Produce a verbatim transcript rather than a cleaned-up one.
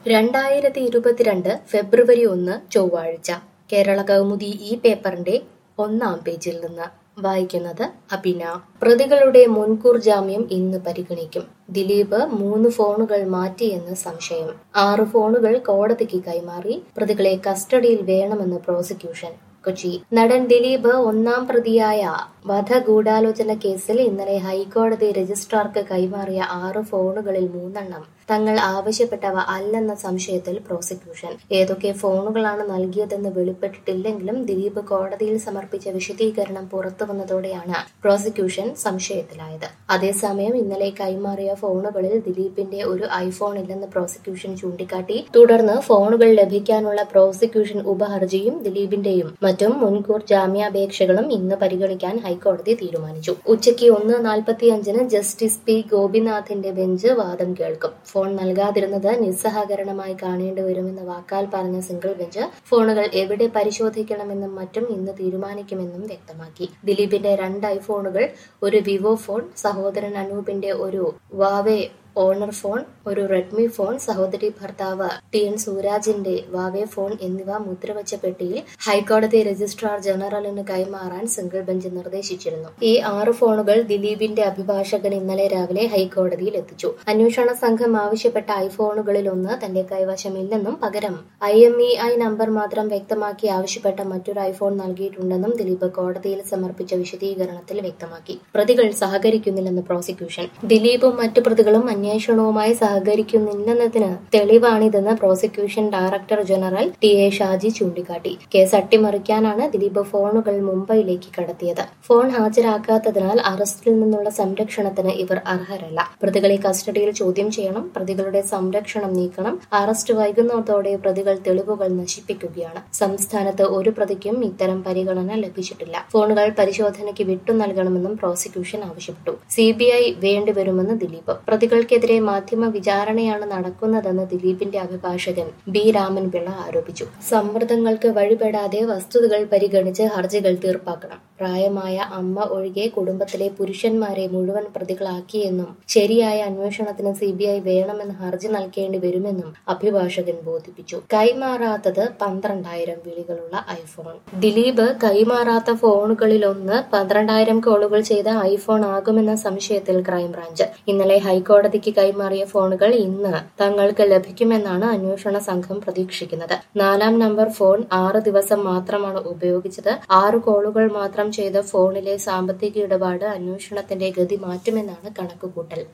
രണ്ടായിരത്തി ഇരുപത്തിരണ്ട് ഫെബ്രുവരി ഒന്ന് ചൊവ്വാഴ്ച കേരള കൗമുദി ഈ പേപ്പറിന്റെ ഒന്നാം പേജിൽ നിന്ന് വായിക്കുന്നത് അബിന. പ്രതികളുടെ മുൻകൂർ ജാമ്യം ഇന്ന് പരിഗണിക്കും. ദിലീപ് മൂന്ന് ഫോണുകൾ മാറ്റിയെന്ന് സംശയം. ആറ് ഫോണുകൾ കോടതിക്ക് കൈമാറി. പ്രതികളെ കസ്റ്റഡിയിൽ വേണമെന്ന് പ്രോസിക്യൂഷൻ. കൊച്ചി. നടൻ ദിലീപ് ഒന്നാം പ്രതിയായ വധഗൂഢാലോചന കേസിൽ ഇന്നലെ ഹൈക്കോടതി രജിസ്ട്രാർക്ക് കൈമാറിയ ആറ് ഫോണുകളിൽ മൂന്നെണ്ണം തങ്ങൾ ആവശ്യപ്പെട്ടവ അല്ലെന്ന സംശയത്തിൽ പ്രോസിക്യൂഷൻ. ഏതൊക്കെ ഫോണുകളാണ് നൽകിയതെന്ന് വെളിപ്പെട്ടിട്ടില്ലെങ്കിലും ദിലീപ് കോടതിയിൽ സമർപ്പിച്ച വിശദീകരണം പുറത്തുവന്നതോടെയാണ് പ്രോസിക്യൂഷൻ സംശയത്തിലായത്. അതേസമയം ഇന്നലെ കൈമാറിയ ഫോണുകളിൽ ദിലീപിന്റെ ഒരു ഐഫോൺ ഇല്ലെന്ന് പ്രോസിക്യൂഷൻ ചൂണ്ടിക്കാട്ടി. തുടർന്ന് ഫോണുകൾ ലഭിക്കാനുള്ള പ്രോസിക്യൂഷൻ ഉപഹർജിയും ദിലീപിന്റെയും മറ്റും മുൻകൂർ ജാമ്യാപേക്ഷകളും ഇന്ന് പരിഗണിക്കാൻ ഹൈക്കോടതി തീരുമാനിച്ചു. ഉച്ചയ്ക്ക് ഒന്ന് നാൽപ്പത്തിയഞ്ചിന് ജസ്റ്റിസ് പി ഗോപിനാഥിന്റെ ബെഞ്ച് വാദം കേൾക്കും. ഫോൺ നൽകാതിരുന്നത് നിസ്സഹകരണമായി കാണേണ്ടി വരുമെന്ന് വാക്കാൽ പറഞ്ഞ സിംഗിൾ ബെഞ്ച് ഫോണുകൾ എവിടെ പരിശോധിക്കണമെന്നും മറ്റും ഇന്ന് തീരുമാനിക്കുമെന്നും വ്യക്തമാക്കി. ദിലീപിന്റെ രണ്ട് ഐഫോണുകൾ, ഒരു വിവോ ഫോൺ, സഹോദരൻ അനൂപിന്റെ ഒരു വാവേ ഓണർ ഫോൺ, ഒരു റെഡ്മി ഫോൺ, സഹോദരി ഭർത്താവ് ടി എൻ സൂരാജിന്റെ വാവേ ഫോൺ എന്നിവ മുദ്രവച്ച പെട്ടിയിൽ ഹൈക്കോടതി രജിസ്ട്രാർ ജനറലിന് കൈമാറാൻ സിംഗിൾ ബെഞ്ച് നിർദ്ദേശിച്ചിരുന്നു. ഈ ആറ് ഫോണുകൾ ദിലീപിന്റെ അഭിഭാഷകൻ ഇന്നലെ രാവിലെ ഹൈക്കോടതിയിൽ എത്തിച്ചു. അന്വേഷണ സംഘം ആവശ്യപ്പെട്ട ഐഫോണുകളിൽ ഒന്ന് തന്റെ കൈവശമില്ലെന്നും പകരം I M E I number മാത്രം വ്യക്തമാക്കി ആവശ്യപ്പെട്ട മറ്റൊരു ഐഫോൺ നൽകിയിട്ടുണ്ടെന്നും ദിലീപ് കോടതിയിൽ സമർപ്പിച്ച വിശദീകരണത്തിൽ വ്യക്തമാക്കി. പ്രതികൾ സഹകരിക്കുന്നില്ലെന്ന് പ്രോസിക്യൂഷൻ. ദിലീപും മറ്റു പ്രതികളും അന്വേഷണവുമായി സഹകരിക്കുന്നില്ലെന്നതിന് തെളിവാണിതെന്ന് prosecution director general T A Shaji ചൂണ്ടിക്കാട്ടി. കേസ് അട്ടിമറിക്കാനാണ് ദിലീപ് ഫോണുകൾ മുംബൈയിലേക്ക് കടത്തിയത്. ഫോൺ ഹാജരാക്കാത്തതിനാൽ അറസ്റ്റിൽ നിന്നുള്ള സംരക്ഷണത്തിന് ഇവർ അർഹരല്ല. പ്രതികളെ കസ്റ്റഡിയിൽ ചോദ്യം ചെയ്യണം. പ്രതികളുടെ സംരക്ഷണം നീക്കണം. അറസ്റ്റ് വൈകുന്നതോടെ പ്രതികൾ തെളിവുകൾ നശിപ്പിക്കുകയാണ്. സംസ്ഥാനത്ത് ഒരു പ്രതിക്കും ഇത്തരം പരിഗണന ലഭിച്ചിട്ടില്ല. ഫോണുകൾ പരിശോധനയ്ക്ക് വിട്ടു നൽകണമെന്നും പ്രോസിക്യൂഷൻ ആവശ്യപ്പെട്ടു. സി ബി ഐ വേണ്ടിവരുമെന്ന് ദിലീപ്. പ്രതികൾക്കെതിരെ മാധ്യമ വിചാരണയാണ് നടക്കുന്നതെന്ന് ദിലീപിന്റെ അഭിഭാഷകൻ ബി രാമൻപിള്ള ആരോപിച്ചു. സമ്മർദ്ദങ്ങൾക്ക് വഴിപ്പെടാതെ വസ്തുതകൾ പരിഗണിച്ച് ഹർജികൾ തീർപ്പാക്കണം. പ്രായമായ അമ്മ ഒഴികെ കുടുംബത്തിലെ പുരുഷന്മാരെ മുഴുവൻ പ്രതികളാക്കിയെന്നും ശരിയായ അന്വേഷണത്തിന് സി ബി ഐ വേണമെന്ന് ഹർജി നൽകേണ്ടി വരുമെന്നും അഭിഭാഷകൻ ബോധിപ്പിച്ചു. കൈമാറാത്തത് പന്ത്രണ്ടായിരം വിളികളുള്ള ഐഫോൺ. ദിലീപ് കൈമാറാത്ത ഫോണുകളിലൊന്ന് പന്ത്രണ്ടായിരം കോളുകൾ ചെയ്ത ഐഫോൺ ആകുമെന്ന സംശയത്തിൽ ക്രൈംബ്രാഞ്ച്. ഇന്നലെ ഹൈക്കോടതിക്ക് കൈമാറിയ ഫോണുകൾ ഇന്ന് തങ്ങൾക്ക് ലഭിക്കുമെന്നാണ് അന്വേഷണ സംഘം പ്രതീക്ഷിക്കുന്നത്. നാലാം നമ്പർ ഫോൺ ആറ് ദിവസം മാത്രമാണ് ഉപയോഗിച്ചത്. ആറ് കോളുകൾ മാത്രം ചെയ്ത ഫോണിലെ സാമ്പത്തിക ഇടപാട് അന്വേഷണത്തിന്റെ ഗതി മാറ്റുമെന്നാണ് കണക്കുകൂട്ടൽ.